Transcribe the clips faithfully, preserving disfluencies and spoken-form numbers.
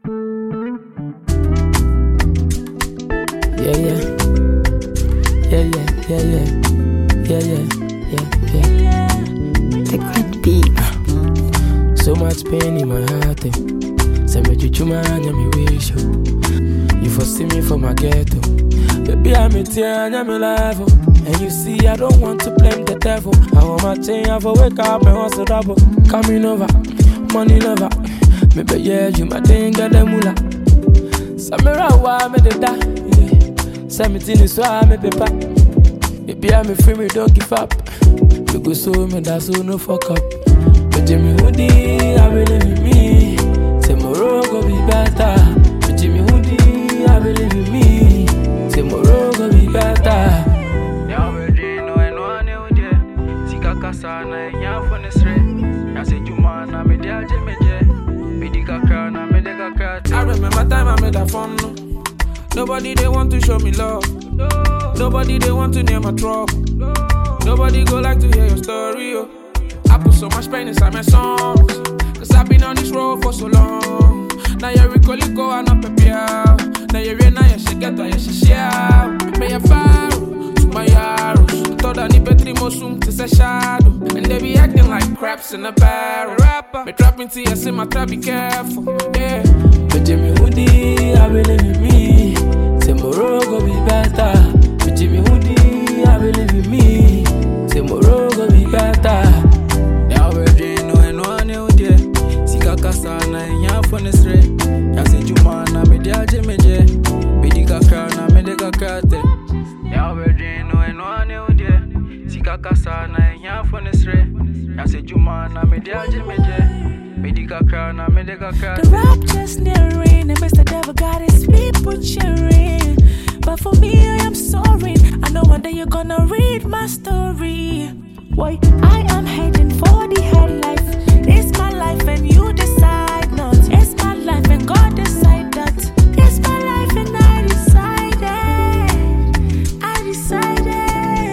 Yeah, yeah. Yeah, yeah, yeah, yeah. Yeah, yeah, yeah, yeah. Liquid beats. So much pain in my heart. Eh. Say me chuchuma anya me wish you. You foresee me for my ghetto. Baby, I'm a tear anya me level. And you see, I don't want to blame the devil. I want my chain, I for wake up and hustle double. Coming over, money lover. Maybe yeah, you my thing get the moolah. Samira wa me de da. Seventeen is why I'm a paper. Baby, I'm a free, me don't give up. You go so me that so no fuck up. But Jimmy Hoodie, I believe in me. Tomorrow go be better. But Jimmy Hoodie, I believe in me. Tomorrow go be better. Yeah, already know I know I know it. Sika kasa na enya for the street. I say Juma na me dia Jimmy J. Me di kakra na me de kakra. I remember time I made a fun. Nobody they want to show me love. No. Nobody they want to name my trouble. No. Nobody go like to hear your story. Oh. I put so much pain inside my songs. Cause I've been on this road for so long. Now you recall it go and not prepare. Now you're in now you should get what you should share. May I fire to my arrows. Thought I need Petri Mosum to say shadow. And they be acting like craps in a barrel. Rapper, me trap into your sim, I try be careful. Yeah. But Jimmy Hoodie, I believe in me. Tomorrow go be better. But Jimmy Hoodie, I believe in me. Tomorrow go be better. Yeah, already know I know I know it. Sika kasa na enya for the street. I say Juma na me dia Jimmy J. Me di kakra na me de kakra te. Yeah, already know I know I know it. Sika kasa na enya for the street. I say Juma na me dia Jimmy J. Me di kakra na me de kakra te. The rap just nearing, and Mister Devil got his people cheering. But for me, I am sorry. I know one day you're gonna read my story. Why I am heading for the high life. It's my life and you decide not. It's my life and God decide that. It's my life and I decided. I decided.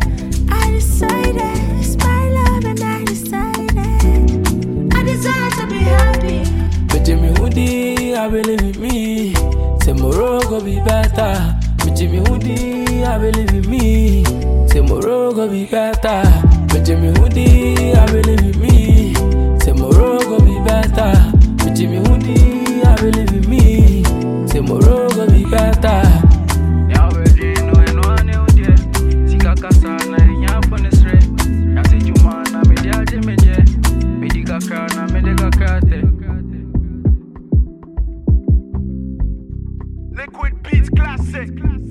I decided. It's my love and I decided. I desire to be happy. But Jimmy Hoodie, I believe in me. Tomorrow go be better. But Jimmy Hoodie, I believe in me. Tomorrow go be better. But Jimmy Hoodie, I believe in me. Tomorrow go be better. But Jimmy Hoodie, I believe in me. Tomorrow go be better. Yeah, already know I know I know it. Sika kasa na enya for the street. I say Juma na me dia Jimmy J. Me di kakra na me de kakra te. Liquid Beats Classic.